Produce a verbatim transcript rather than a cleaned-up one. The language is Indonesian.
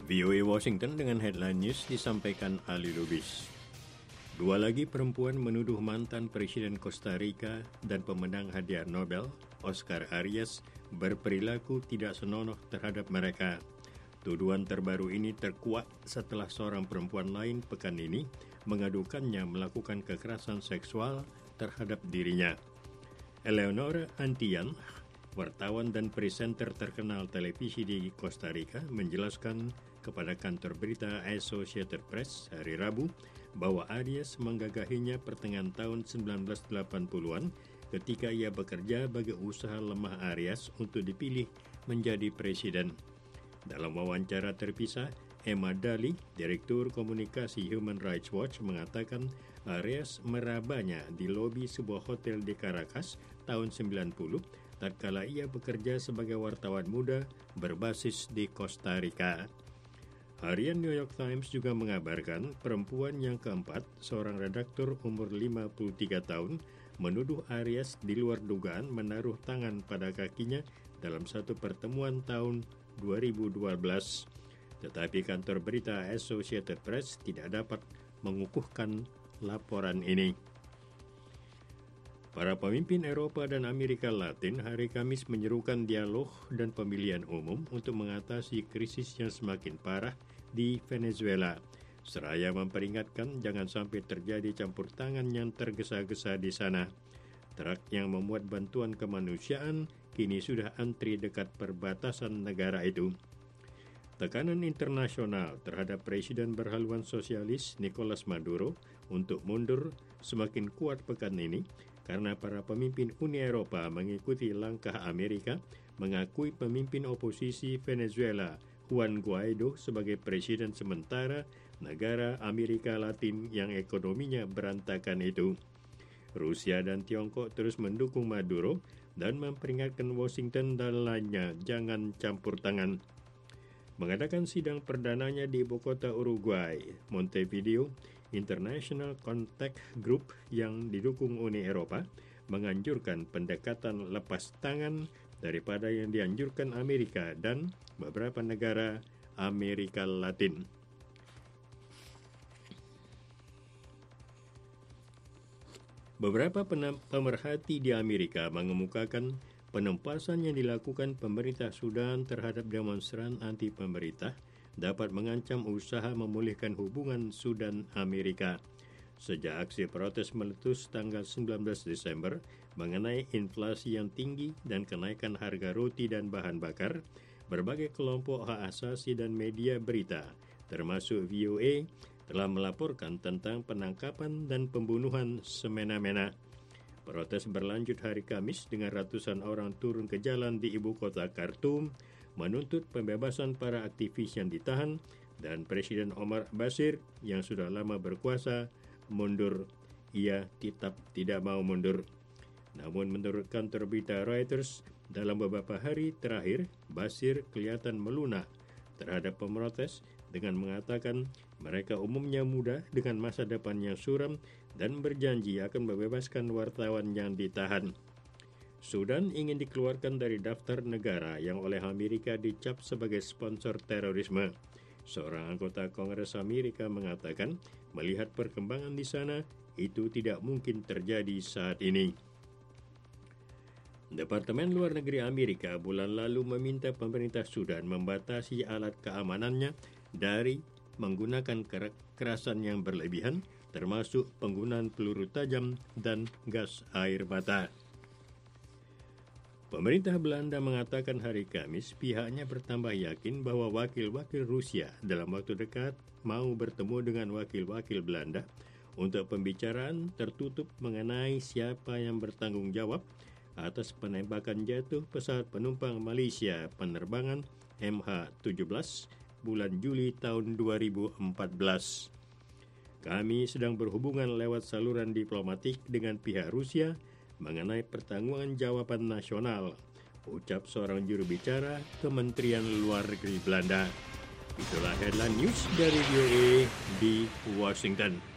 V O A Washington dengan headline news disampaikan Ali Lubis. Dua lagi perempuan menuduh mantan Presiden Costa Rica dan pemenang hadiah Nobel, Oscar Arias, berperilaku tidak senonoh terhadap mereka. Tuduhan terbaru ini terkuak setelah seorang perempuan lain pekan ini mengadukannya melakukan kekerasan seksual terhadap dirinya. Eleonora Antian, wartawan dan presenter terkenal televisi di Costa Rica, menjelaskan kepada kantor berita Associated Press hari Rabu bahwa Arias menggagahinya pertengahan tahun sembilan belas delapan puluhan ketika ia bekerja bagi usaha lemah Arias untuk dipilih menjadi presiden. Dalam wawancara terpisah, Emma Daly, Direktur Komunikasi Human Rights Watch, mengatakan Arias merabanya di lobi sebuah hotel di Caracas tahun sembilan puluh tatkala ia bekerja sebagai wartawan muda berbasis di Costa Rica. Harian New York Times juga mengabarkan perempuan yang keempat, seorang redaktur umur lima puluh tiga tahun, menuduh Arias di luar dugaan menaruh tangan pada kakinya dalam satu pertemuan tahun dua ribu dua belas. Tetapi kantor berita Associated Press tidak dapat mengukuhkan laporan ini. Para pemimpin Eropa dan Amerika Latin hari Kamis menyerukan dialog dan pemilihan umum untuk mengatasi krisis yang semakin parah di Venezuela, seraya memperingatkan jangan sampai terjadi campur tangan yang tergesa-gesa di sana. Truk yang memuat bantuan kemanusiaan kini sudah antri dekat perbatasan negara itu. Tekanan internasional terhadap Presiden berhaluan sosialis Nicolas Maduro untuk mundur semakin kuat pekan ini karena para pemimpin Uni Eropa mengikuti langkah Amerika mengakui pemimpin oposisi Venezuela Juan Guaido sebagai presiden sementara negara Amerika Latin yang ekonominya berantakan itu. Rusia dan Tiongkok terus mendukung Maduro dan memperingatkan Washington dan lainnya jangan campur tangan. Mengadakan sidang perdananya di ibu kota Uruguay, Montevideo, International Contact Group yang didukung Uni Eropa menganjurkan pendekatan lepas tangan daripada yang dianjurkan Amerika dan beberapa negara Amerika Latin. Beberapa pemerhati di Amerika mengemukakan penempasan yang dilakukan pemerintah Sudan terhadap demonstran anti-pemerintah dapat mengancam usaha memulihkan hubungan Sudan-Amerika. Sejak aksi protes meletus tanggal sembilan belas Desember mengenai inflasi yang tinggi dan kenaikan harga roti dan bahan bakar, berbagai kelompok hak asasi dan media berita, termasuk V O A, telah melaporkan tentang penangkapan dan pembunuhan semena-mena. Protes berlanjut hari Kamis dengan ratusan orang turun ke jalan di ibu kota Khartoum menuntut pembebasan para aktivis yang ditahan dan Presiden Omar Bashir yang sudah lama berkuasa mundur. Ia tetap tidak mau mundur. Namun menurut kantor berita Reuters, dalam beberapa hari terakhir, Bashir kelihatan melunak terhadap pemrotes dengan mengatakan mereka umumnya muda dengan masa depan yang suram dan berjanji akan membebaskan wartawan yang ditahan. Sudan ingin dikeluarkan dari daftar negara yang oleh Amerika dicap sebagai sponsor terorisme. Seorang anggota Kongres Amerika mengatakan melihat perkembangan di sana itu tidak mungkin terjadi saat ini. Departemen Luar Negeri Amerika bulan lalu meminta pemerintah Sudan membatasi alat keamanannya dari menggunakan kekerasan yang berlebihan, termasuk penggunaan peluru tajam dan gas air mata. Pemerintah Belanda mengatakan hari Kamis pihaknya bertambah yakin bahwa wakil-wakil Rusia dalam waktu dekat mau bertemu dengan wakil-wakil Belanda untuk pembicaraan tertutup mengenai siapa yang bertanggung jawab atas penembakan jatuh pesawat penumpang Malaysia penerbangan M H tujuh belas bulan Juli tahun dua ribu empat belas. Kami sedang berhubungan lewat saluran diplomatik dengan pihak Rusia mengenai pertanggungjawaban nasional, ucap seorang juru bicara Kementerian Luar Negeri Belanda. Itulah headline news dari V O A di Washington.